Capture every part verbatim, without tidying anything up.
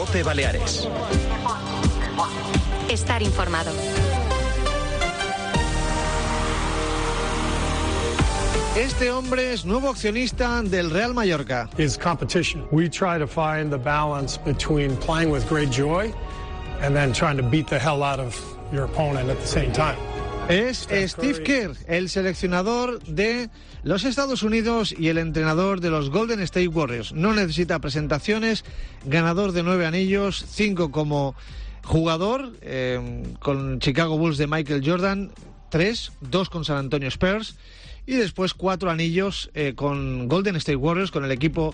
COPE Baleares. Estar informado. Este hombre es nuevo accionista del Real Mallorca. Is competition. We try to find the balance between playing with great joy and then trying to beat the hell out of your opponent at the same time. Es Steve Kerr, el seleccionador de los Estados Unidos y el entrenador de los Golden State Warriors. No necesita presentaciones, ganador de nueve anillos, cinco como jugador, eh, con Chicago Bulls de Michael Jordan, tres, dos con San Antonio Spurs, y después cuatro anillos eh, con Golden State Warriors, con el equipo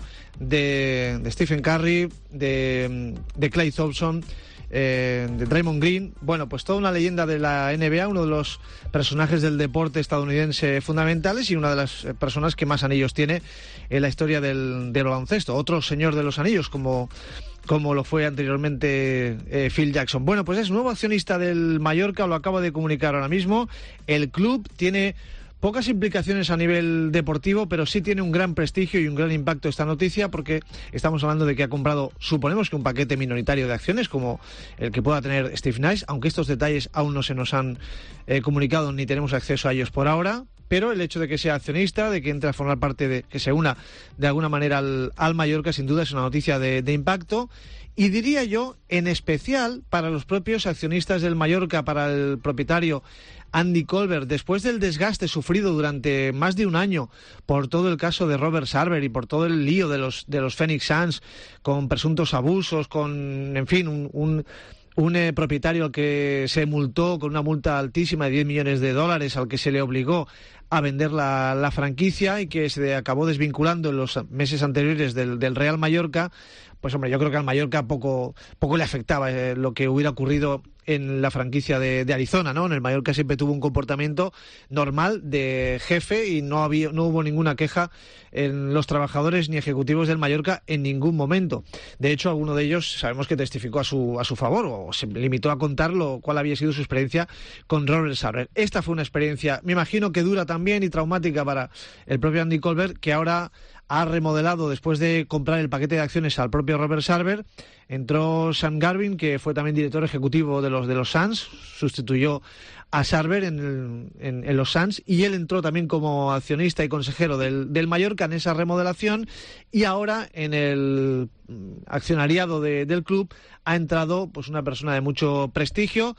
de, de Stephen Curry, de, de Klay Thompson, eh, de Draymond Green. Bueno, pues toda una leyenda de la N B A, uno de los personajes del deporte estadounidense fundamentales y una de las personas que más anillos tiene en la historia del, del baloncesto. Otro señor de los anillos, como... como lo fue anteriormente eh, Phil Jackson. Bueno, pues es nuevo accionista del Mallorca, lo acabo de comunicar ahora mismo. El club tiene pocas implicaciones a nivel deportivo, pero sí tiene un gran prestigio y un gran impacto esta noticia, porque estamos hablando de que ha comprado, suponemos que un paquete minoritario de acciones, como el que pueda tener Steve Nash, aunque estos detalles aún no se nos han eh, comunicado ni tenemos acceso a ellos por ahora. Pero el hecho de que sea accionista, de que entre a formar parte de, que se una de alguna manera al, al Mallorca, sin duda es una noticia de, de impacto. Y diría yo, en especial para los propios accionistas del Mallorca, para el propietario Andy Colbert, después del desgaste sufrido durante más de un año por todo el caso de Robert Sarver y por todo el lío de los, de los Phoenix Suns, con presuntos abusos, con, en fin, un... un Un eh, propietario al que se multó con una multa altísima de diez millones de dólares, al que se le obligó a vender la, la franquicia y que se acabó desvinculando en los meses anteriores del, del Real Mallorca. Pues hombre, yo creo que al Mallorca poco, poco le afectaba eh, lo que hubiera ocurrido en la franquicia de, de Arizona, ¿no? En el Mallorca siempre tuvo un comportamiento normal de jefe y no había, no hubo ninguna queja en los trabajadores ni ejecutivos del Mallorca en ningún momento. De hecho, alguno de ellos sabemos que testificó a su, a su favor, o se limitó a contar lo, cuál había sido su experiencia con Robert Sarver. Esta fue una experiencia, me imagino que dura también y traumática para el propio Andy Colbert, que ahora ha remodelado después de comprar el paquete de acciones al propio Robert Sarver. Entró Sam Garvin, que fue también director ejecutivo de los de los Suns, sustituyó a Sarver en, el, en, en los Suns, y él entró también como accionista y consejero del, del Mallorca en esa remodelación, y ahora en el accionariado de, del club ha entrado pues una persona de mucho prestigio.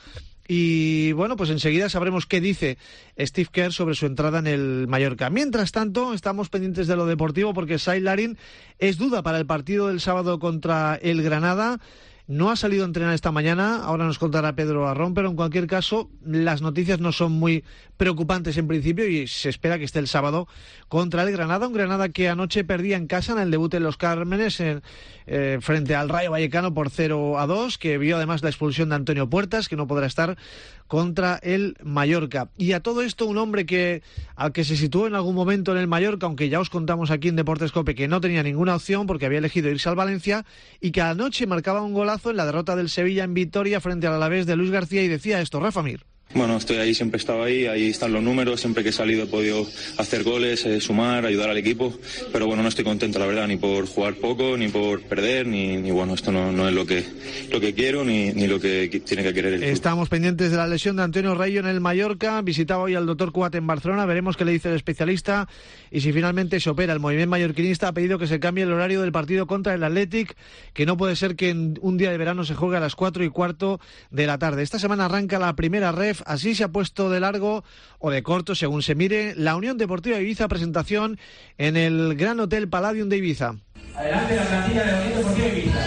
Y bueno, pues enseguida sabremos qué dice Steve Kerr sobre su entrada en el Mallorca. Mientras tanto, estamos pendientes de lo deportivo, porque Saïd Larin es duda para el partido del sábado contra el Granada. No ha salido a entrenar esta mañana, ahora nos contará Pedro Arrón, pero en cualquier caso las noticias no son muy preocupantes en principio y se espera que esté el sábado contra el Granada, un Granada que anoche perdía en casa en el debut en Los Cármenes en, eh, frente al Rayo Vallecano por cero a dos, que vio además la expulsión de Antonio Puertas, que no podrá estar contra el Mallorca. Y a todo esto, un hombre que al que se situó en algún momento en el Mallorca, aunque ya os contamos aquí en Deportes COPE que no tenía ninguna opción porque había elegido irse al Valencia, y que anoche marcaba un golazo en la derrota del Sevilla en Vitoria frente al Alavés de Luis García, y decía esto, Rafa Mir. Bueno, estoy ahí, siempre he estado ahí, ahí están los números, siempre que he salido he podido hacer goles, eh, sumar, ayudar al equipo, pero bueno, no estoy contento la verdad, ni por jugar poco, ni por perder, ni, ni bueno, esto no, no es lo que, lo que quiero, ni, ni lo que tiene que querer el club. Estamos pendientes de la lesión de Antonio Rayo en el Mallorca, visitaba hoy al doctor Cuat en Barcelona, veremos qué le dice el especialista y si finalmente se opera. El movimiento mallorquinista ha pedido que se cambie el horario del partido contra el Athletic, que no puede ser que en un día de verano se juegue a las cuatro y cuarto de la tarde. Esta semana arranca la primera ref, así se ha puesto de largo o de corto, según se mire, la Unión Deportiva Ibiza, presentación en el Gran Hotel Palladium de Ibiza. Adelante la plantilla de la Unión Deportiva Ibiza.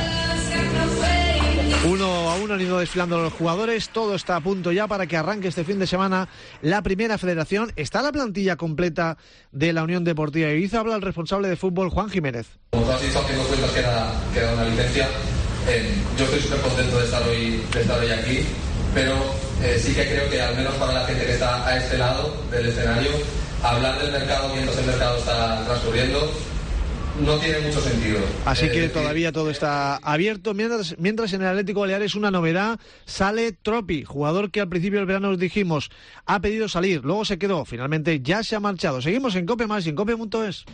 Uno a uno han ido desfilando los jugadores, todo está a punto ya para que arranque este fin de semana la primera federación. Está la plantilla completa de la Unión Deportiva Ibiza, habla el responsable de fútbol, Juan Jiménez. Como tú has dicho, haciendo cuentas que era, que era una licencia, eh, yo estoy súper contento de estar hoy, de estar hoy aquí, pero eh, sí que creo que al menos para la gente que está a este lado del escenario, hablar del mercado mientras el mercado está transcurriendo no tiene mucho sentido. Así eh, que decir... todavía todo está abierto, mientras, mientras en el Atlético Baleares una novedad, sale Tropi, jugador que al principio del verano os dijimos ha pedido salir, luego se quedó, finalmente ya se ha marchado. Seguimos en Cope Más y en Cope punto es.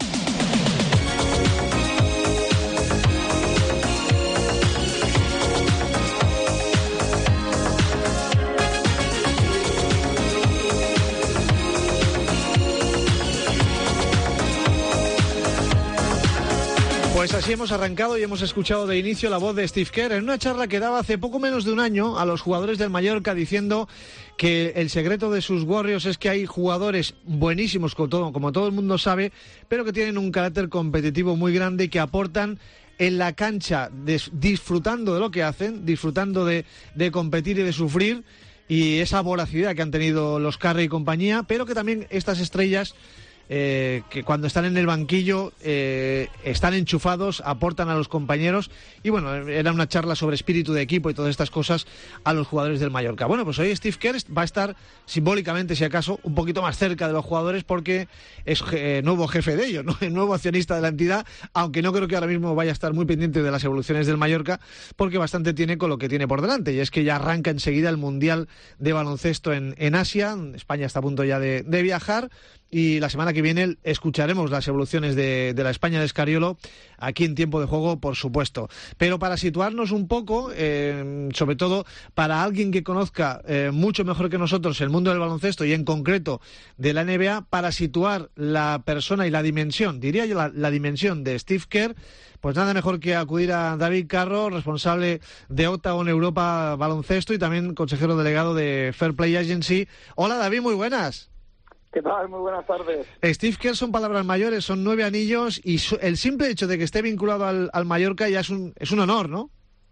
así hemos arrancado y hemos escuchado de inicio la voz de Steve Kerr en una charla que daba hace poco menos de un año a los jugadores del Mallorca, diciendo que el secreto de sus Warriors es que hay jugadores buenísimos, como todo, como todo el mundo sabe, pero que tienen un carácter competitivo muy grande y que aportan en la cancha, des, disfrutando de lo que hacen, disfrutando de, de competir y de sufrir, y esa voracidad que han tenido los Curry y compañía, pero que también estas estrellas Eh, que cuando están en el banquillo eh, están enchufados, aportan a los compañeros, y bueno, era una charla sobre espíritu de equipo y todas estas cosas a los jugadores del Mallorca. Bueno, pues hoy Steve Kerr va a estar simbólicamente, si acaso, un poquito más cerca de los jugadores, porque es eh, nuevo jefe de ellos, ¿no? El nuevo accionista de la entidad, aunque no creo que ahora mismo vaya a estar muy pendiente de las evoluciones del Mallorca, porque bastante tiene con lo que tiene por delante, y es que ya arranca enseguida el Mundial de Baloncesto en, en Asia. España está a punto ya de, de viajar, y la semana que viene escucharemos las evoluciones de, de la España de Escariolo aquí en Tiempo de Juego, por supuesto. Pero para situarnos un poco, eh, sobre todo para alguien que conozca eh, mucho mejor que nosotros el mundo del baloncesto y en concreto de la N B A, para situar la persona y la dimensión, diría yo la, la dimensión de Steve Kerr, pues nada mejor que acudir a David Carro, responsable de Octagon Europa Baloncesto y también consejero delegado de Fair Play Agency. Hola David, muy buenas. ¿Qué tal? Muy buenas tardes. Steve Kerr son palabras mayores, son nueve anillos, y el simple hecho de que esté vinculado al, al Mallorca ya es un, es un honor, ¿no?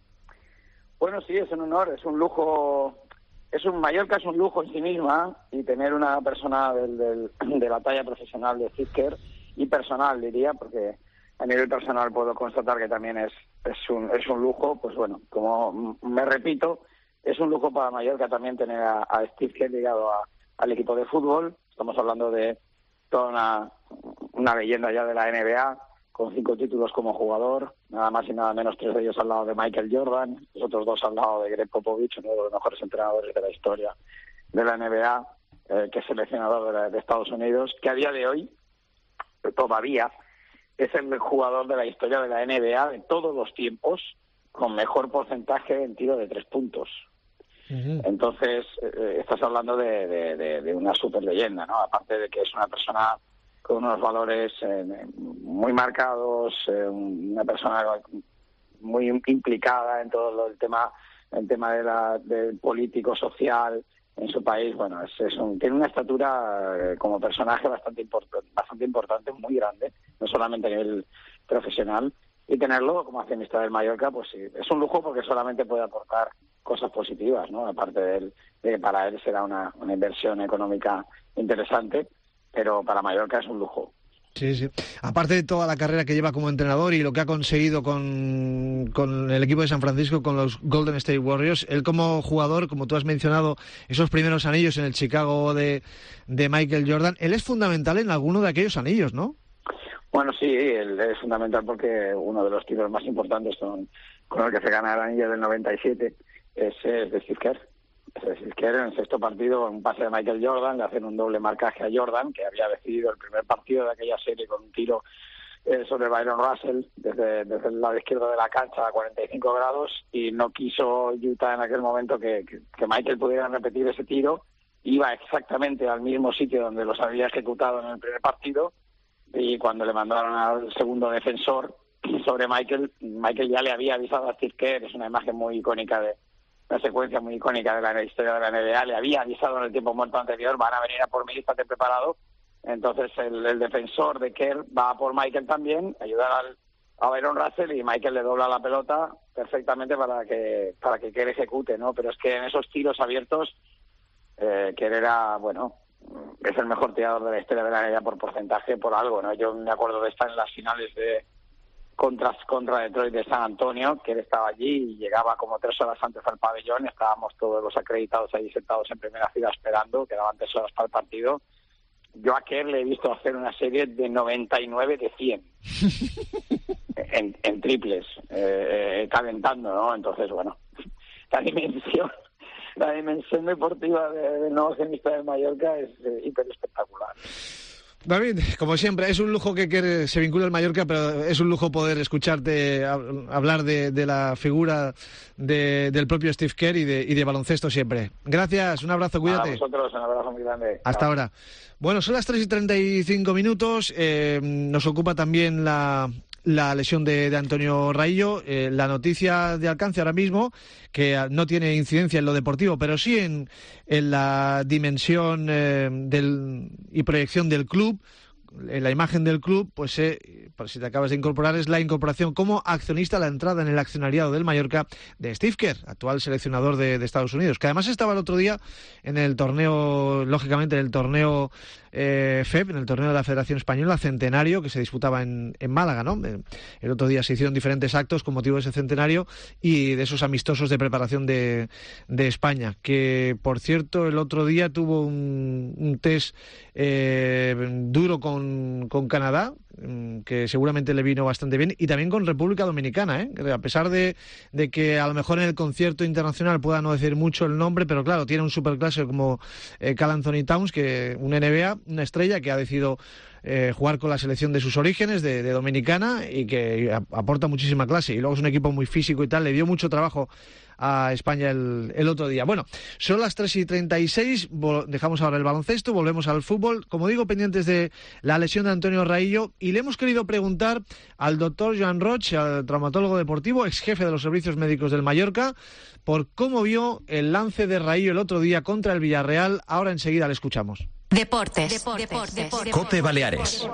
Bueno, sí, es un honor, es un lujo, es un Mallorca es un lujo en sí misma, y tener una persona del, del, de la talla profesional de Steve Kerr, y personal diría, porque a nivel personal puedo constatar que también es, es, un, es un lujo. Pues bueno, como me repito, es un lujo para Mallorca también tener a, a Steve Kerr ligado a, al equipo de fútbol. Estamos hablando de toda una, una leyenda ya de la N B A, con cinco títulos como jugador, nada más y nada menos, tres de ellos al lado de Michael Jordan, los otros dos al lado de Greg Popovich, uno de los mejores entrenadores de la historia de la N B A, eh, que es seleccionador de, la, de Estados Unidos, que a día de hoy, todavía, es el jugador de la historia de la N B A de todos los tiempos, con mejor porcentaje en tiro de tres puntos. Entonces, eh, estás hablando de, de, de, de una super leyenda, ¿no? Aparte de que es una persona con unos valores eh, muy marcados, eh, una persona muy implicada en todo el tema, el tema de la, del político, social en su país. Bueno, es, es un, tiene una estatura eh, como personaje bastante importante, bastante importante, muy grande, no solamente a nivel profesional, y tenerlo como accionista del Mallorca, pues sí, es un lujo, porque solamente puede aportar cosas positivas, ¿no? Aparte de, él, de que para él será una, una inversión económica interesante, pero para Mallorca es un lujo. Sí, sí. Aparte de toda la carrera que lleva como entrenador y lo que ha conseguido con, con el equipo de San Francisco, con los Golden State Warriors, él como jugador, como tú has mencionado, esos primeros anillos en el Chicago de, de Michael Jordan, él es fundamental en alguno de aquellos anillos, ¿no? Bueno, sí, él es fundamental porque uno de los títulos más importantes con, con el que se gana el anillo del noventa y siete es, es de Steve Kerr. Es de Steve Kerr, en el sexto partido, un pase de Michael Jordan, le hacen un doble marcaje a Jordan, que había decidido el primer partido de aquella serie con un tiro eh, sobre Byron Russell desde, desde el lado izquierdo de la cancha a cuarenta y cinco grados, y no quiso Utah en aquel momento que, que, que Michael pudiera repetir ese tiro. Iba exactamente al mismo sitio donde los había ejecutado en el primer partido, y cuando le mandaron al segundo defensor sobre Michael, Michael ya le había avisado a Steve Kerr. Es una imagen muy icónica, de una secuencia muy icónica de la historia de la N B A, le había avisado en el tiempo muerto anterior: van a venir a por mí, estate preparado. Entonces el, el defensor de Kerr va a por Michael también, ayudar al, a Byron Russell, y Michael le dobla la pelota perfectamente para que para que Kerr ejecute, ¿no? Pero es que en esos tiros abiertos, eh, Kerr era, bueno, es el mejor tirador de la historia de la N B A por porcentaje, por algo, ¿no? Yo me acuerdo de estar en las finales de contra, contra Detroit de San Antonio, que él estaba allí y llegaba como tres horas antes al pabellón, y estábamos todos los acreditados ahí sentados en primera fila esperando, quedaban tres horas para el partido. Yo a Kerr le he visto hacer una serie de noventa y nueve de cien en, en triples, eh, eh, calentando, ¿no? Entonces, bueno, la dimensión la dimensión deportiva del de nuevo accionista de Mallorca es eh, hiper espectacular. David, como siempre, es un lujo que, que se vincula al Mallorca, pero es un lujo poder escucharte hablar de, de la figura de, del propio Steve Kerr y de, y de baloncesto siempre. Gracias, un abrazo, cuídate. A vosotros, un abrazo muy grande. Hasta Chao. ahora. Bueno, son las tres y treinta y cinco minutos, eh, nos ocupa también la... la lesión de, de Antonio Raillo. Eh, la noticia de alcance ahora mismo, que no tiene incidencia en lo deportivo, pero sí en, en la dimensión eh, del, y proyección del club, en la imagen del club, pues eh, por si te acabas de incorporar, es la incorporación como accionista, la entrada en el accionariado del Mallorca de Steve Kerr, actual seleccionador de, de Estados Unidos, que además estaba el otro día en el torneo, lógicamente en el torneo eh, F E P, en el torneo de la Federación Española Centenario, que se disputaba en, en Málaga, ¿no? El otro día se hicieron diferentes actos con motivo de ese centenario y de esos amistosos de preparación de, de España, que por cierto el otro día tuvo un, un test eh, duro con, con Canadá, que seguramente le vino bastante bien, y también con República Dominicana, ¿eh? A pesar de, de que a lo mejor en el concierto internacional pueda no decir mucho el nombre, pero claro, tiene un superclase como eh, Karl Anthony Towns, que un N B A, una estrella que ha decidido eh, jugar con la selección de sus orígenes, de, de Dominicana, y que a, aporta muchísima clase, y luego es un equipo muy físico y tal, le dio mucho trabajo a España el, el otro día. Bueno, son las tres y treinta y seis, dejamos ahora el baloncesto, volvemos al fútbol, como digo, pendientes de la lesión de Antonio Raillo, y le hemos querido preguntar al doctor Joan Roig, al traumatólogo deportivo, ex jefe de los servicios médicos del Mallorca, por cómo vio el lance de Raillo el otro día contra el Villarreal. Ahora enseguida le escuchamos. Deportes. Deportes. Deportes. Deportes. COPE Baleares.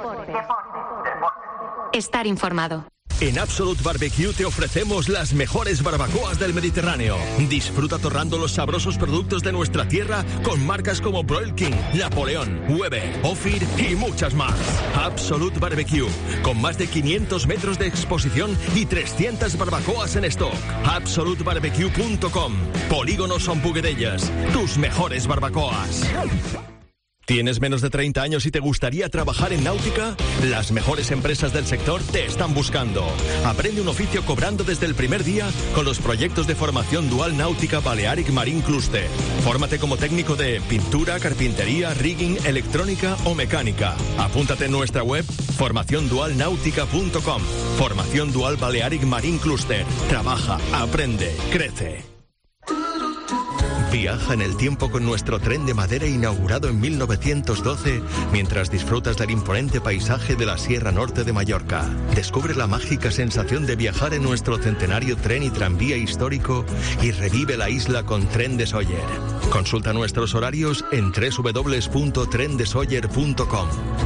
Estar informado. En Absolute Barbecue te ofrecemos las mejores barbacoas del Mediterráneo. Disfruta torrando los sabrosos productos de nuestra tierra con marcas como Broil King, Napoleón, Weber, Ophir y muchas más. Absolute Barbecue, con más de quinientos metros de exposición y trescientas barbacoas en stock. absolute barbecue punto com. Polígono Son Puguedellas, tus mejores barbacoas. ¿Tienes menos de treinta años y te gustaría trabajar en náutica? Las mejores empresas del sector te están buscando. Aprende un oficio cobrando desde el primer día con los proyectos de formación dual náutica Balearic Marine Cluster. Fórmate como técnico de pintura, carpintería, rigging, electrónica o mecánica. Apúntate en nuestra web formación dual náutica punto com. Formación Dual Balearic Marine Cluster. Trabaja, aprende, crece. Viaja en el tiempo con nuestro tren de madera inaugurado en mil novecientos doce mientras disfrutas del imponente paisaje de la Sierra Norte de Mallorca. Descubre la mágica sensación de viajar en nuestro centenario tren y tranvía histórico y revive la isla con Tren de Sóller. Consulta nuestros horarios en doble u doble u doble u punto tren de sóller punto com.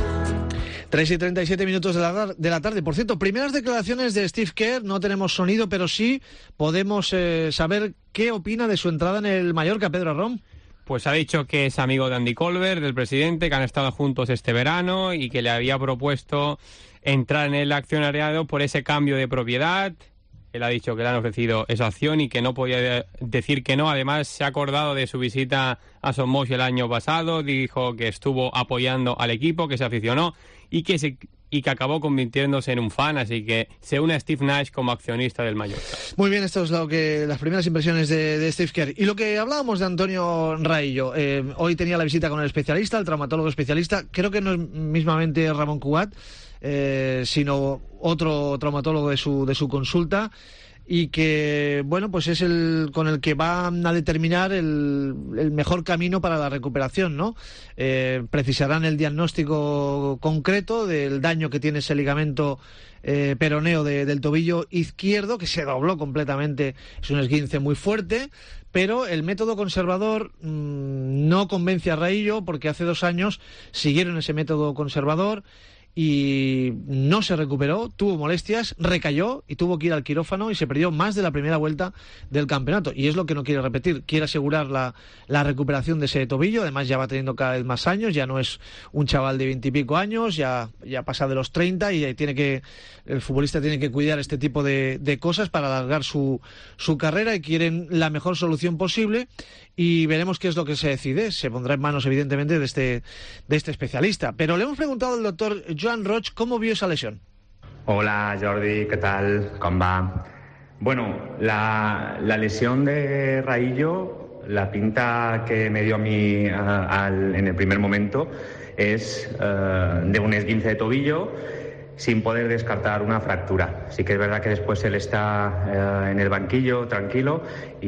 tres y treinta y siete minutos de la, de la tarde. Por cierto, primeras declaraciones de Steve Kerr. No tenemos sonido, pero sí podemos eh, saber qué opina de su entrada en el Mallorca, Pedro Arrón. Pues ha dicho que es amigo de Andy Colbert, del presidente, que han estado juntos este verano y que le había propuesto entrar en el accionariado por ese cambio de propiedad. Él ha dicho que le han ofrecido esa opción y que no podía decir que no. Además, se ha acordado de su visita a Somos el año pasado. Dijo que estuvo apoyando al equipo, que se aficionó y que se y que acabó convirtiéndose en un fan, así que se une a Steve Nash como accionista del Mallorca. Muy bien, esto es lo que las primeras impresiones de, de Steve Kerr. Y lo que hablábamos de Antonio Raillo, eh, hoy tenía la visita con el especialista, el traumatólogo especialista, creo que no es mismamente Ramón Cugat, eh, sino otro traumatólogo de su, de su consulta, y que, bueno, pues es el con el que va a determinar el, el mejor camino para la recuperación, ¿no? Eh, precisarán el diagnóstico concreto del daño que tiene ese ligamento eh, peroneo de, del tobillo izquierdo, que se dobló completamente, es un esguince muy fuerte, pero el método conservador mmm, no convence a Raillo, porque hace dos años siguieron ese método conservador y no se recuperó, tuvo molestias, recayó y tuvo que ir al quirófano y se perdió más de la primera vuelta del campeonato. Y es lo que no quiere repetir, quiere asegurar la, la recuperación de ese tobillo. Además ya va teniendo cada vez más años, ya no es un chaval de veintipico años, ya, ya pasa de los treinta y tiene que, el futbolista tiene que cuidar este tipo de, de cosas para alargar su, su carrera, y quieren la mejor solución posible. Y veremos qué es lo que se decide. Se pondrá en manos, evidentemente, de este, de este especialista. Pero le hemos preguntado al doctor Joan Roig cómo vio esa lesión. Hola, Jordi, ¿qué tal? ¿Cómo va? Bueno, la, la lesión de Raillo, la pinta que me dio a mí uh, al, en el primer momento es uh, de un esguince de tobillo, sin poder descartar una fractura. Sí que es verdad que después él está eh, en el banquillo tranquilo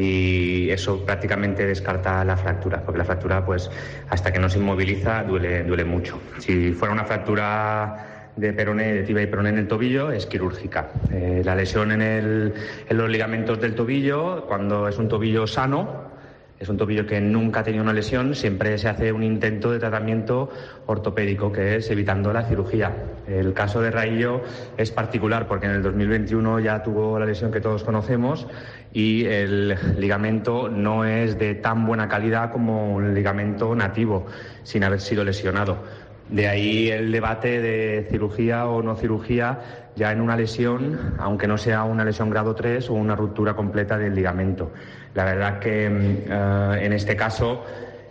y eso prácticamente descarta la fractura, porque la fractura, pues hasta que no se inmoviliza, duele, duele mucho. Si fuera una fractura de peroné, de tibia y peroné en el tobillo es quirúrgica. Eh, la lesión en, el, en los ligamentos del tobillo, cuando es un tobillo sano, es un tobillo que nunca ha tenido una lesión, siempre se hace un intento de tratamiento ortopédico, que es evitando la cirugía. El caso de Raillo es particular porque en el dos mil veintiuno ya tuvo la lesión que todos conocemos y el ligamento no es de tan buena calidad como un ligamento nativo, sin haber sido lesionado. De ahí el debate de cirugía o no cirugía ya en una lesión, aunque no sea una lesión grado tres o una ruptura completa del ligamento. La verdad que eh, en este caso,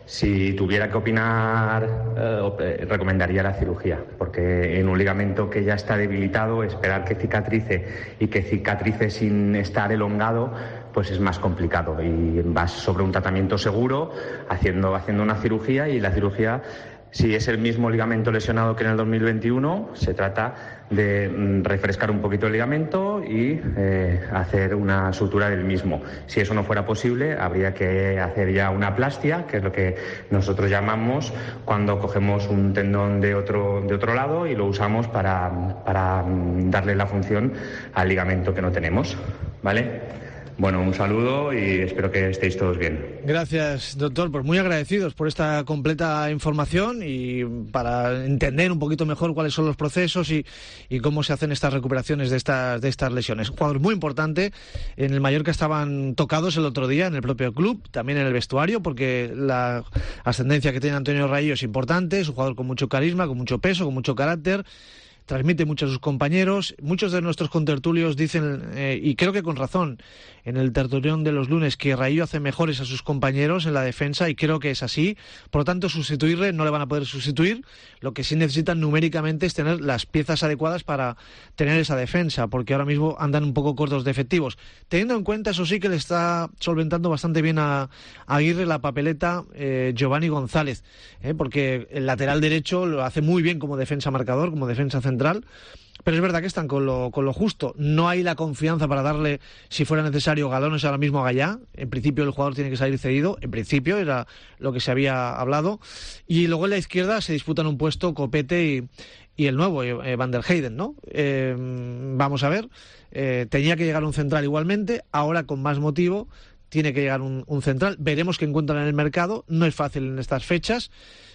si tuviera que opinar, eh, recomendaría la cirugía, porque en un ligamento que ya está debilitado, esperar que cicatrice y que cicatrice sin estar elongado, pues es más complicado. Y vas sobre un tratamiento seguro, haciendo, haciendo una cirugía, y la cirugía, si es el mismo ligamento lesionado que en el dos mil veintiuno, se trata de mm, refrescar un poquito el ligamento y eh, hacer una sutura del mismo. Si eso no fuera posible, habría que hacer ya una plastia, que es lo que nosotros llamamos cuando cogemos un tendón de otro, de otro lado y lo usamos para, para mm, darle la función al ligamento que no tenemos, ¿vale? Bueno, un saludo y espero que estéis todos bien. Gracias, doctor. Pues muy agradecidos por esta completa información y para entender un poquito mejor cuáles son los procesos y, y cómo se hacen estas recuperaciones de estas, de estas lesiones. Un jugador muy importante. En el Mallorca estaban tocados el otro día en el propio club, también en el vestuario, porque la ascendencia que tiene Antonio Raillo es importante. Es un jugador con mucho carisma, con mucho peso, con mucho carácter. Transmite mucho a sus compañeros. Muchos de nuestros contertulios dicen, eh, y creo que con razón, en el tertulión de los lunes, que Raillo hace mejores a sus compañeros en la defensa, y creo que es así. Por lo tanto, sustituirle no le van a poder sustituir. Lo que sí necesitan numéricamente es tener las piezas adecuadas para tener esa defensa, porque ahora mismo andan un poco cortos de efectivos. Teniendo en cuenta, eso sí, que le está solventando bastante bien a, a Aguirre la papeleta eh, Giovanni González, eh, porque el lateral derecho lo hace muy bien como defensa marcador, como defensa central. Pero es verdad que están con lo, con lo justo. No hay la confianza para darle, si fuera necesario, galones ahora mismo a Gallá. En principio el jugador tiene que salir cedido. En principio era lo que se había hablado. Y luego en la izquierda se disputan un puesto Copete y, y el nuevo, eh, Van der Heyden, ¿no? Eh, vamos a ver. Eh, tenía que llegar un central igualmente. Ahora con más motivo tiene que llegar un, un central. Veremos qué encuentran en el mercado. No es fácil en estas fechas.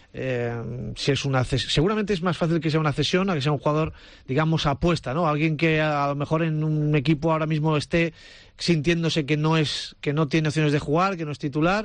Eh, si es una ces- seguramente es más fácil que sea una cesión a que sea un jugador, digamos, apuesta, ¿no? Alguien que a, a lo mejor en un equipo ahora mismo esté sintiéndose que no es, que no tiene opciones de jugar, que no es titular,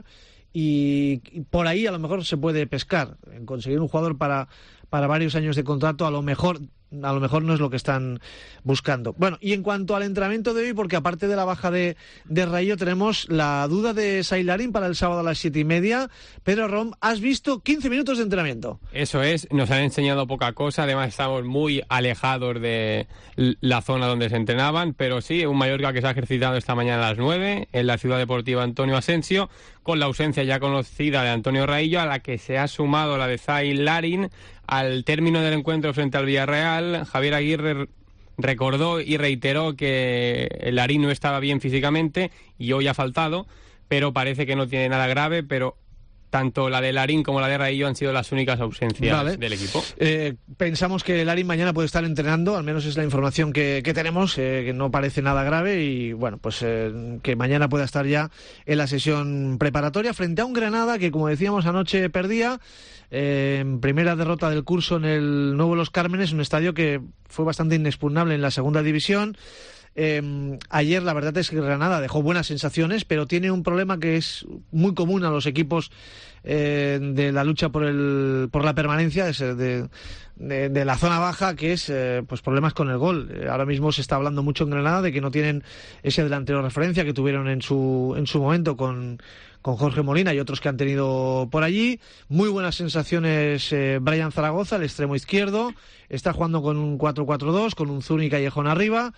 y, y por ahí a lo mejor se puede pescar en conseguir un jugador para para varios años de contrato. A lo mejor a lo mejor no es lo que están buscando. Bueno, y en cuanto al entrenamiento de hoy, porque aparte de la baja de, de Raillo, tenemos la duda de Sailarín para el sábado a las siete y media. Pedro Rom, has visto quince minutos de entrenamiento. Eso es, nos han enseñado poca cosa, además estamos muy alejados de la zona donde se entrenaban, pero sí, un Mallorca que se ha ejercitado esta mañana a las nueve en la Ciudad Deportiva Antonio Asensio, con la ausencia ya conocida de Antonio Raillo, a la que se ha sumado la de Sailarín. Al término del encuentro frente al Villarreal, Javier Aguirre recordó y reiteró que Larín no estaba bien físicamente y hoy ha faltado, pero parece que no tiene nada grave, pero tanto la de Larín como la de Raillo han sido las únicas ausencias vale. del equipo. Eh, pensamos que Larín mañana puede estar entrenando, al menos es la información que, que tenemos, eh, que no parece nada grave y bueno, pues eh, que mañana pueda estar ya en la sesión preparatoria frente a un Granada que, como decíamos, anoche perdía. Eh, en primera derrota del curso en el Nuevo Los Cármenes, un estadio que fue bastante inexpugnable en la segunda división. Eh, ayer la verdad es que Granada dejó buenas sensaciones, pero tiene un problema que es muy común a los equipos eh, de la lucha por el por la permanencia de, de, de, de la zona baja, que es eh, pues problemas con el gol. Eh, ahora mismo se está hablando mucho en Granada de que no tienen ese delantero referencia que tuvieron en su en su momento con con Jorge Molina y otros que han tenido por allí. Muy buenas sensaciones eh, Brian Zaragoza, el extremo izquierdo. Está jugando con un cuatro cuatro dos, con un Zuni y Callejón arriba.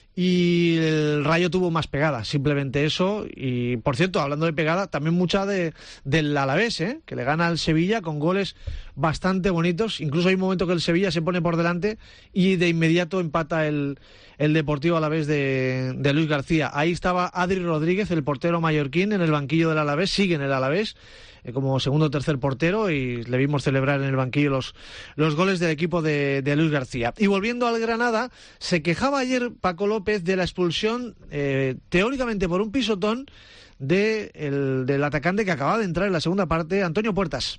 Y el Rayo tuvo más pegada, simplemente eso. Y, por cierto, hablando de pegada, también mucha de del Alavés, ¿eh? Que le gana al Sevilla con goles bastante bonitos. Incluso hay un momento que el Sevilla se pone por delante y de inmediato empata el, el Deportivo Alavés de, de Luis García. Ahí estaba Adri Rodríguez, el portero mallorquín, en el banquillo del Alavés, sigue en el Alavés eh, como segundo o tercer portero, y le vimos celebrar en el banquillo los, los goles del equipo de, de Luis García. Y volviendo al Granada, se quejaba ayer Paco López de la expulsión, eh, teóricamente por un pisotón, de el, del atacante que acaba de entrar en la segunda parte, Antonio Puertas.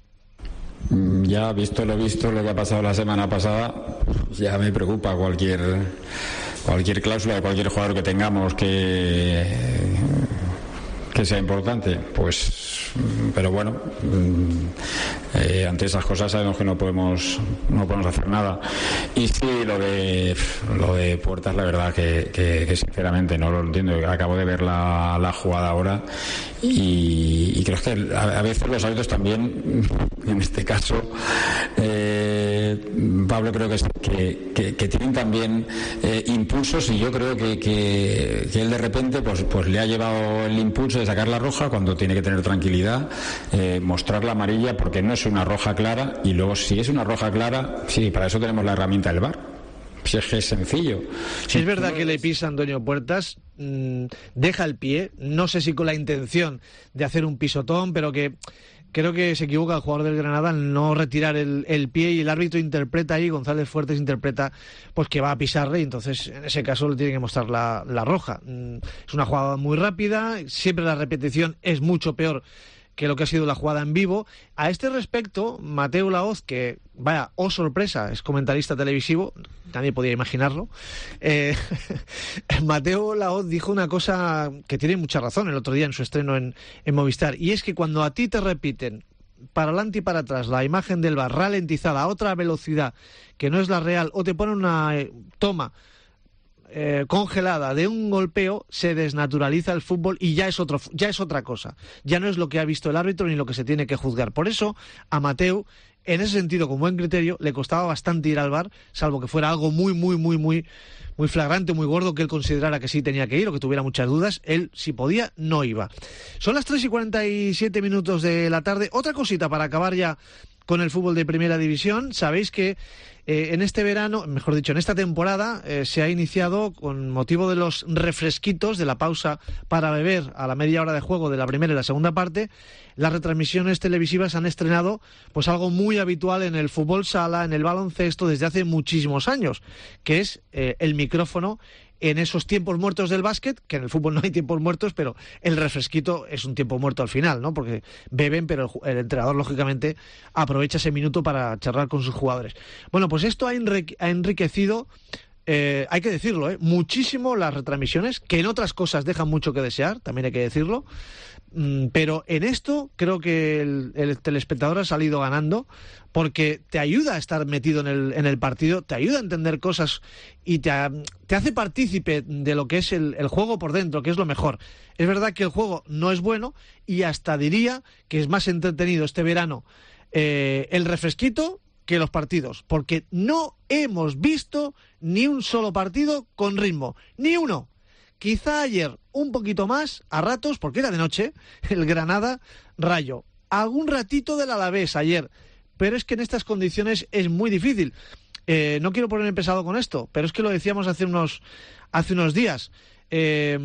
Ya visto lo visto, lo que ha pasado la semana pasada, ya me preocupa cualquier cualquier cláusula de cualquier jugador que tengamos que que sea importante, pues, pero bueno, eh, ante esas cosas sabemos que no podemos no podemos hacer nada. Y sí, lo de lo de Puertas, la verdad que, que, que sinceramente no lo entiendo. Acabo de ver la, la jugada ahora y, y creo que a, a veces los árbitros también, en este caso, eh, Pablo, creo que, que, que, que tienen también eh, impulsos, y yo creo que, que, que él de repente pues, pues le ha llevado el impulso de sacar la roja cuando tiene que tener tranquilidad, eh, mostrar la amarilla, porque no es una roja clara, y luego si es una roja clara, sí, para eso tenemos la herramienta del V A R. Si es que es sencillo. Si es verdad que le pisa Antonio Puertas, mmm, deja el pie, no sé si con la intención de hacer un pisotón, pero que creo que se equivoca el jugador del Granada al no retirar el, el pie, y el árbitro interpreta ahí, González Fuertes interpreta pues que va a pisarle, y entonces en ese caso le tiene que mostrar la, la roja. Es una jugada muy rápida, siempre la repetición es mucho peor que lo que ha sido la jugada en vivo. A este respecto, Mateu Laoz, que, vaya, oh sorpresa, es comentarista televisivo, nadie podía imaginarlo, eh, Mateu Laoz dijo una cosa que tiene mucha razón el otro día en su estreno en, en Movistar, y es que cuando a ti te repiten para adelante y para atrás la imagen del V A R ralentizada a otra velocidad que no es la real, o te ponen una eh, toma Eh, congelada de un golpeo, se desnaturaliza el fútbol y ya es otro, ya es otra cosa, ya no es lo que ha visto el árbitro ni lo que se tiene que juzgar. Por eso a Mateu, en ese sentido, con buen criterio, le costaba bastante ir al V A R, salvo que fuera algo muy muy muy muy muy flagrante, muy gordo, que él considerara que sí tenía que ir o que tuviera muchas dudas. Él, si podía, no iba. Son las tres y cuarenta y siete minutos de la tarde. Otra cosita para acabar ya con el fútbol de Primera División. Sabéis que eh, en este verano, mejor dicho, en esta temporada, eh, se ha iniciado, con motivo de los refresquitos, de la pausa para beber a la media hora de juego de la primera y la segunda parte, las retransmisiones televisivas han estrenado pues algo muy habitual en el fútbol sala, en el baloncesto, desde hace muchísimos años, que es eh, el micrófono en esos tiempos muertos del básquet, que en el fútbol no hay tiempos muertos, pero el refresquito es un tiempo muerto al final, ¿no? Porque beben, pero el, el entrenador, lógicamente, aprovecha ese minuto para charlar con sus jugadores. Bueno, pues esto ha, enrique, ha enriquecido, eh, hay que decirlo, ¿eh? muchísimo las retransmisiones, que en otras cosas dejan mucho que desear, también hay que decirlo, mm, pero en esto creo que el, el telespectador ha salido ganando, porque te ayuda a estar metido en el, en el partido, te ayuda a entender cosas y te, te hace partícipe de lo que es el, el juego por dentro, que es lo mejor. Es verdad que el juego no es bueno, y hasta diría que es más entretenido este verano eh, el refresquito que los partidos, porque no hemos visto ni un solo partido con ritmo, ni uno. Quizá ayer un poquito más, a ratos, porque era de noche, el Granada Rayo. Algún ratito del Alavés ayer, pero es que en estas condiciones es muy difícil. Eh, no quiero ponerme pesado con esto, pero es que lo decíamos hace unos, hace unos días. Eh,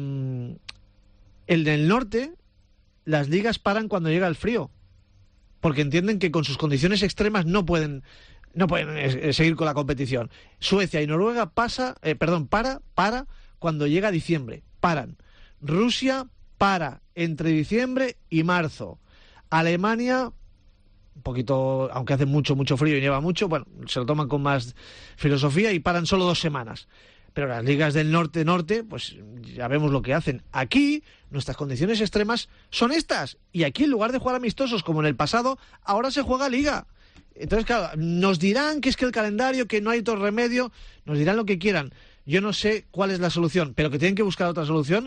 el del norte, las ligas paran cuando llega el frío, porque entienden que con sus condiciones extremas no pueden, no pueden eh, seguir con la competición. Suecia y Noruega pasa, eh, perdón, para, para cuando llega diciembre, paran. Rusia para entre diciembre y marzo. Alemania, un poquito, aunque hace mucho, mucho frío y nieva mucho, bueno, se lo toman con más filosofía y paran solo dos semanas. Pero las ligas del norte-norte, pues ya vemos lo que hacen. Aquí, nuestras condiciones extremas son estas. Y aquí, en lugar de jugar amistosos como en el pasado, ahora se juega liga. Entonces, claro, nos dirán que es que el calendario, que no hay otro remedio, nos dirán lo que quieran. Yo no sé cuál es la solución, pero que tienen que buscar otra solución,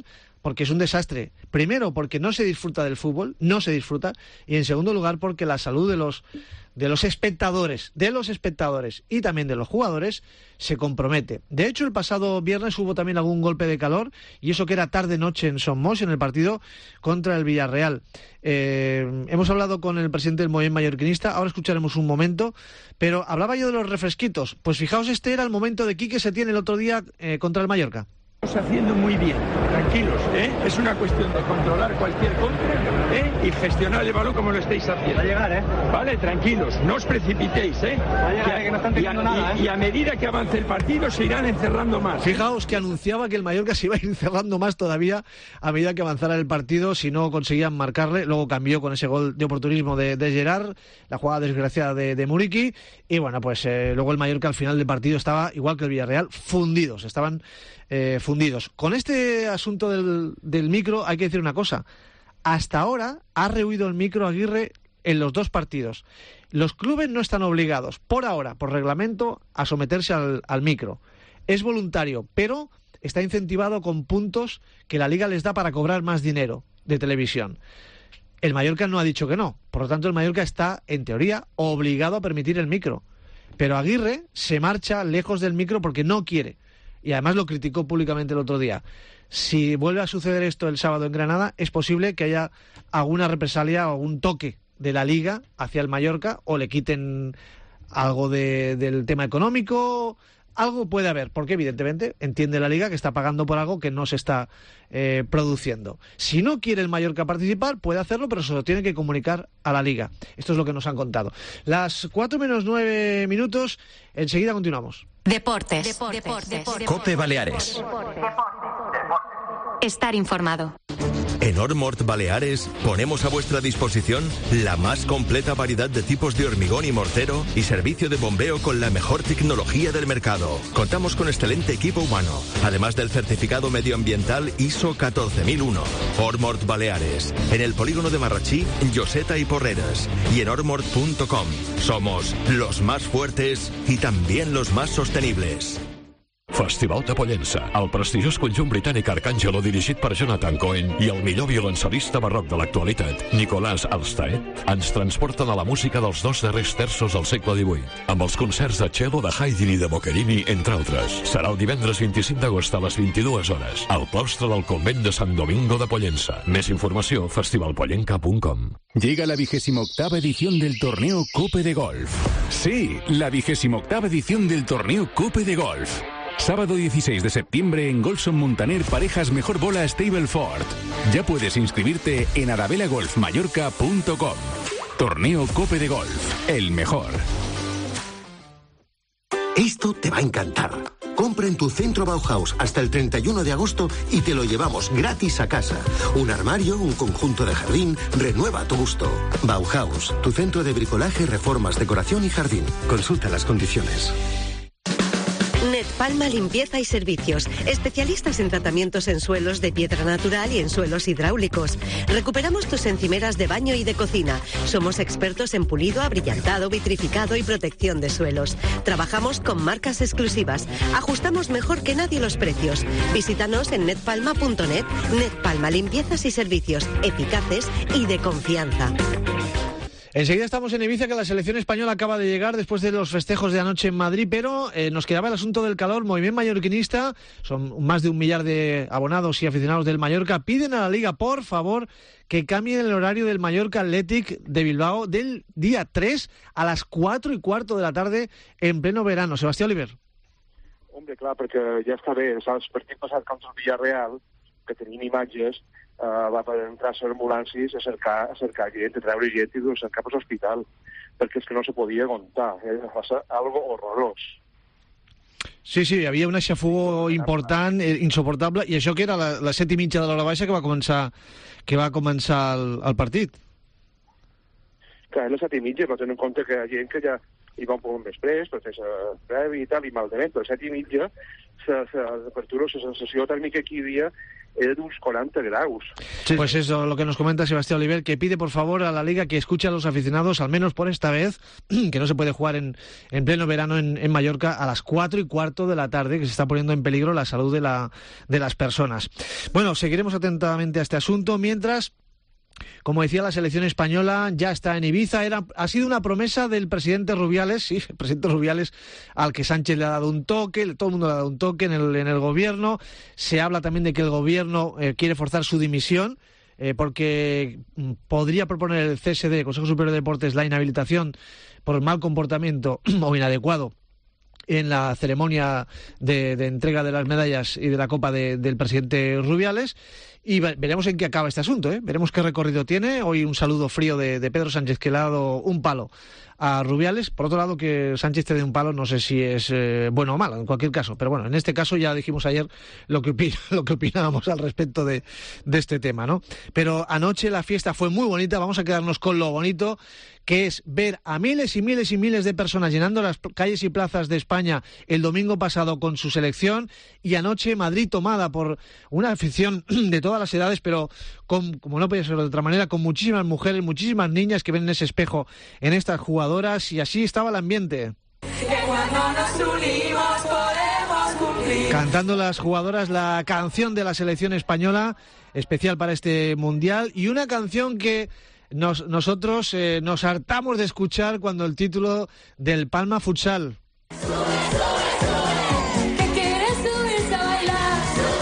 porque es un desastre. Primero, porque no se disfruta del fútbol, no se disfruta, y en segundo lugar, porque la salud de los de los espectadores, de los espectadores y también de los jugadores se compromete. De hecho, el pasado viernes hubo también algún golpe de calor, y eso que era tarde-noche en Somos, en el partido contra el Villarreal. Eh, hemos hablado con el presidente del Movimiento Mallorquinista, ahora escucharemos un momento, pero hablaba yo de los refresquitos. Pues fijaos, este era el momento de Quique Setién el otro día eh, contra el Mallorca. Estamos haciendo muy bien, tranquilos, ¿eh? Es una cuestión de controlar cualquier contra, ¿eh? Y gestionar el balón como lo estáis haciendo. Va a llegar, ¿eh? Vale, tranquilos, no os precipitéis, ¿eh? Va a llegar, que no están teniendo nada, ¿eh? Y a medida que avance el partido se irán encerrando más. Fijaos que anunciaba que el Mallorca se iba a ir encerrando más todavía a medida que avanzara el partido si no conseguían marcarle. Luego cambió con ese gol de oportunismo de, de Gerard, la jugada desgraciada de, de Muriqui, y bueno, pues eh, luego el Mallorca al final del partido estaba, igual que el Villarreal, fundidos, estaban eh, fundidos. Con este asunto del, del micro hay que decir una cosa. Hasta ahora ha rehuido el micro Aguirre en los dos partidos. Los clubes no están obligados, por ahora, por reglamento, a someterse al, al micro. Es voluntario, pero está incentivado con puntos que la Liga les da para cobrar más dinero de televisión. El Mallorca no ha dicho que no. Por lo tanto, el Mallorca está, en teoría, obligado a permitir el micro. Pero Aguirre se marcha lejos del micro porque no quiere. Y además lo criticó públicamente el otro día. Si vuelve a suceder esto el sábado en Granada, es posible que haya alguna represalia o algún toque de la Liga hacia el Mallorca, o le quiten algo de, del tema económico. Algo puede haber, porque evidentemente entiende la Liga que está pagando por algo que no se está eh, produciendo. Si no quiere el Mallorca participar, puede hacerlo, pero se lo tiene que comunicar a la Liga. Esto es lo que nos han contado. Las cuatro menos nueve minutos, enseguida continuamos. Deportes. Deportes. Deportes. Deportes. Cope Baleares. Estar informado. En Ormort Baleares ponemos a vuestra disposición la más completa variedad de tipos de hormigón y mortero y servicio de bombeo con la mejor tecnología del mercado. Contamos con excelente equipo humano, además del certificado medioambiental I S O catorce mil uno. Ormort Baleares, en el polígono de Marratxí, Lloseta y Porreres, y en ormort punto com. Somos los más fuertes y también los más sostenibles. Festival de Pollença, el prestigiós conjunt britànic Arcàngelo dirigit per Jonathan Cohen i el millor violoncel·lista barroc de l'actualitat, Nicolas Alstaed, ens transporten a la música dels dos darrers terços del segle divuit, amb els concerts de cello, de Haydn i de Boccherini, entre altres. Serà el divendres vint-i-cinc d'agost a les vint-i-dues hores, al claustre del convent de Sant Domingo de Pollença. Més informació, festival pollenca punt com. Llega la vigésima octava edición del torneo Cope de Golf. Sí, la vigésima octava edición del torneo Cope de Golf. Sábado dieciséis de septiembre en Golson Montaner, parejas mejor bola Stableford. Ya puedes inscribirte en arabela golf mallorca punto com. Torneo Cope de Golf, el mejor. Esto te va a encantar. Compra en tu centro Bauhaus hasta el treinta y uno de agosto y te lo llevamos gratis a casa. Un armario, un conjunto de jardín, renueva a tu gusto. Bauhaus, tu centro de bricolaje, reformas, decoración y jardín. Consulta las condiciones. Netpalma Limpieza y Servicios, especialistas en tratamientos en suelos de piedra natural y en suelos hidráulicos. Recuperamos tus encimeras de baño y de cocina. Somos expertos en pulido, abrillantado, vitrificado y protección de suelos. Trabajamos con marcas exclusivas. Ajustamos mejor que nadie los precios. Visítanos en netpalma punto net. Netpalma Limpiezas y Servicios, eficaces y de confianza. Enseguida estamos en Ibiza, que la selección española acaba de llegar después de los festejos de anoche en Madrid, pero eh, nos quedaba el asunto del calor. Movimiento Mallorquinista, son más de un millar de abonados y aficionados del Mallorca, piden a la Liga, por favor, que cambien el horario del Mallorca Athletic de Bilbao del día tres a las cuatro y cuarto de la tarde en pleno verano. Sebastián Oliver. Hombre, clar, perquè ja està bé, saps? Per què hem passat contra el Villarreal, que tenim imatges, Uh, va per entrar a ambulàncies a cercar, a cercar gent, a treure gent i dur-se cap a l'hospital, perquè és que no se podia aguantar, eh? Va ser algo horrorós. Sí, sí, hi havia una xafogor important, eh, insoportable, i això que era la, la set i mitja de l'hora baixa que va començar, que va començar el, el partit. Clar, les set i mitja, però tenint en compte que hi ha gent que ja hi va un poc després, per fer-se previ i tal, i malament, però set i mitja, l'apertura, la sensació tèrmica que hi havia era d'uns quaranta graus. Sí. Pues eso, lo que nos comenta Sebastián Oliver, que pide por favor a la Liga que escuche a los aficionados, al menos por esta vez, que no se puede jugar en, en pleno verano en, en Mallorca a las cuatro y cuarto de la tarde, que se está poniendo en peligro la salud de, la, de las personas. Bueno, seguiremos atentamente a este asunto, mientras... Como decía, la selección española ya está en Ibiza. Era, ha sido una promesa del presidente Rubiales, sí, el presidente Rubiales, al que Sánchez le ha dado un toque, todo el mundo le ha dado un toque en el, en el gobierno. Se habla también de que el gobierno eh, quiere forzar su dimisión, eh, porque podría proponer el C S D, Consejo Superior de Deportes, la inhabilitación por mal comportamiento o inadecuado en la ceremonia de, de entrega de las medallas y de la copa de, del presidente Rubiales. Y veremos en qué acaba este asunto, ¿eh? Veremos qué recorrido tiene. Hoy un saludo frío de, de Pedro Sánchez, que le ha dado un palo a Rubiales. Por otro lado, que Sánchez te dé un palo no sé si es eh, bueno o malo, en cualquier caso. Pero bueno, en este caso ya dijimos ayer lo que, opina, lo que opinábamos al respecto de, de este tema, ¿no? Pero anoche la fiesta fue muy bonita. Vamos a quedarnos con lo bonito, que es ver a miles y miles y miles de personas llenando las calles y plazas de España el domingo pasado con su selección, y anoche Madrid tomada por una afición de todas las edades, pero con, como no podía ser de otra manera, con muchísimas mujeres, muchísimas niñas que ven en ese espejo en estas jugadoras, y así estaba el ambiente. Que cuando nos unimos podemos cumplir. Cantando las jugadoras la canción de la selección española, especial para este Mundial, y una canción que Nos, nosotros eh, nos hartamos de escuchar cuando el título del Palma Futsal. ¿Qué quieres subirse a bailar?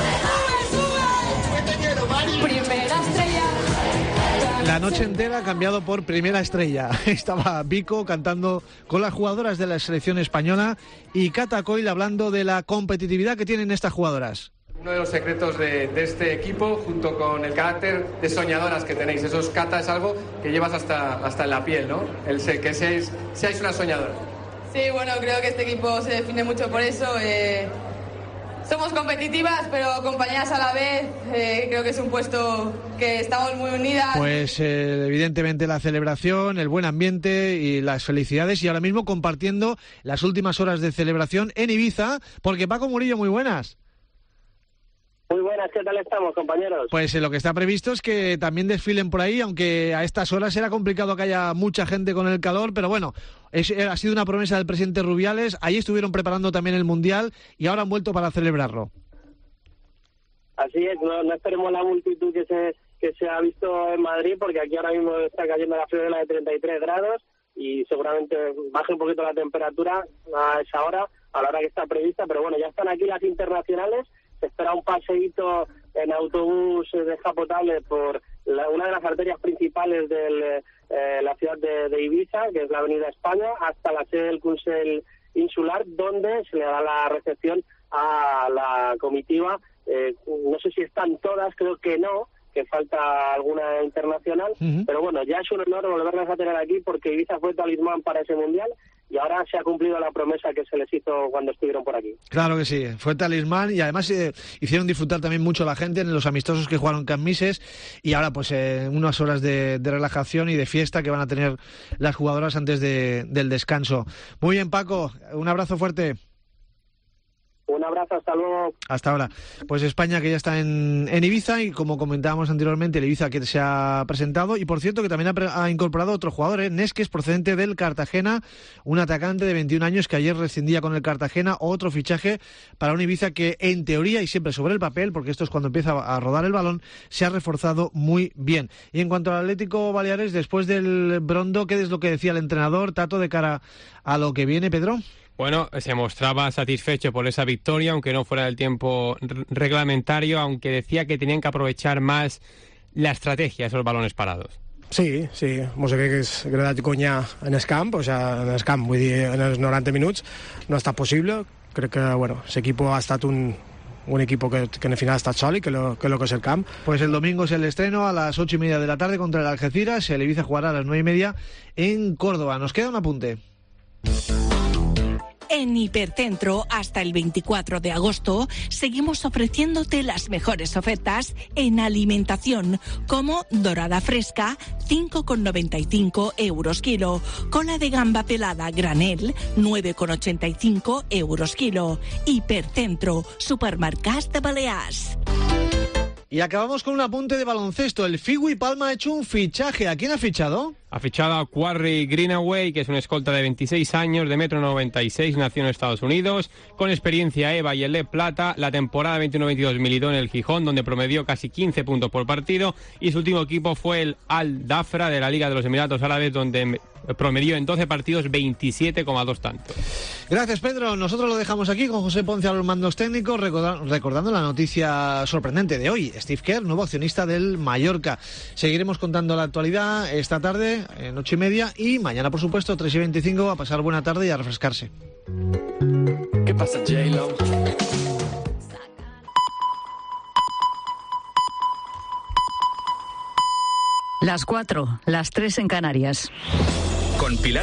Sube, sube, sube. Primera estrella. La noche entera ha cambiado por Primera Estrella. Estaba Vico cantando con las jugadoras de la selección española y Cata Coyle hablando de la competitividad que tienen estas jugadoras. Uno de los secretos de, de este equipo, junto con el carácter de soñadoras que tenéis, esos Cata, es algo que llevas hasta, hasta en la piel, ¿no? El ser, que seáis, seáis una soñadora. Sí, bueno, creo que este equipo se define mucho por eso. Eh, somos competitivas, pero compañeras a la vez. Eh, creo que es un puesto que estamos muy unidas. Pues eh, evidentemente la celebración, el buen ambiente y las felicidades, y ahora mismo compartiendo las últimas horas de celebración en Ibiza, porque Paco Murillo, muy buenas. Muy buenas, ¿qué tal estamos, compañeros? Pues eh, lo que está previsto es que también desfilen por ahí, aunque a estas horas era complicado que haya mucha gente con el calor, pero bueno, es, ha sido una promesa del presidente Rubiales. Ahí estuvieron preparando también el Mundial y ahora han vuelto para celebrarlo. Así es, no, no esperemos la multitud que se que se ha visto en Madrid, porque aquí ahora mismo está cayendo la friolera de treinta y tres grados y seguramente baje un poquito la temperatura a esa hora, a la hora que está prevista, pero bueno, ya están aquí las internacionales. Se espera un paseíto en autobús descapotable por la, una de las arterias principales de eh, la ciudad de, de Ibiza, que es la Avenida España, hasta la sede del Consell Insular, donde se le da la recepción a la comitiva. Eh, no sé si están todas, creo que no, que falta alguna internacional, uh-huh. Pero bueno, ya es un honor volverlas a tener aquí, porque Ibiza fue talismán para ese Mundial y ahora se ha cumplido la promesa que se les hizo cuando estuvieron por aquí. Claro que sí, fue talismán, y además eh, hicieron disfrutar también mucho a la gente en los amistosos que jugaron Camp Mises, y ahora pues eh, unas horas de, de relajación y de fiesta que van a tener las jugadoras antes de, del descanso. Muy bien, Paco, un abrazo fuerte. Un abrazo, hasta luego. Hasta ahora. Pues España, que ya está en, en Ibiza, y como comentábamos anteriormente, el Ibiza que se ha presentado, y por cierto que también ha, pre- ha incorporado otro jugador, ¿eh? Nesques, procedente del Cartagena, un atacante de veintiún años que ayer rescindía con el Cartagena, otro fichaje para un Ibiza que en teoría, y siempre sobre el papel, porque esto es cuando empieza a rodar el balón, se ha reforzado muy bien. Y en cuanto al Atlético Baleares, después del Brondo, ¿qué es lo que decía el entrenador Tato de cara a lo que viene, Pedro? Bueno, se mostraba satisfecho por esa victoria, aunque no fuera del tiempo reglamentario, aunque decía que tenían que aprovechar más la estrategia, esos balones parados. Sí, sí, mos crec que és agradat guanyar en el camp, o sea, en el camp, vull dir, en els noranta minuts no ha estat possible. Crec que, bueno, l'equip ha estat un, un equipo que, que en el final ha estat sòlid, que lo, que lo que es el camp. Pues el domingo es el estreno a las ocho y media de la tarde contra el Algeciras. El Ibiza jugará a las nueve y media en Córdoba. Nos queda un apunte. En Hipercentro, hasta el veinticuatro de agosto, seguimos ofreciéndote las mejores ofertas en alimentación, como dorada fresca, cinco con noventa y cinco euros kilo, cola de gamba pelada granel, nueve con ochenta y cinco euros kilo. Hipercentro, supermercats de Balears. Y acabamos con un apunte de baloncesto. El Figui Palma ha hecho un fichaje. ¿A quién ha fichado? Ha fichado a Quarry Greenaway, que es un escolta de veintiséis años, de metro noventa y seis, nació en Estados Unidos, con experiencia EVA y el L E Plata. La temporada veintiuno veintidós militó en el Gijón, donde promedió casi quince puntos por partido, y su último equipo fue el Al Dafra de la Liga de los Emiratos Árabes, donde promedió en doce partidos veintisiete coma dos tantos. Gracias, Pedro. Nosotros lo dejamos aquí con José Ponce a los mandos técnicos, recordando la noticia sorprendente de hoy. Steve Kerr, nuevo accionista del Mallorca. Seguiremos contando la actualidad esta tarde, en ocho y media, y mañana, por supuesto, tres y veinticinco, a pasar buena tarde y a refrescarse. ¿Qué pasa, J-Lo? Las cuatro, las tres en Canarias. Con Pilar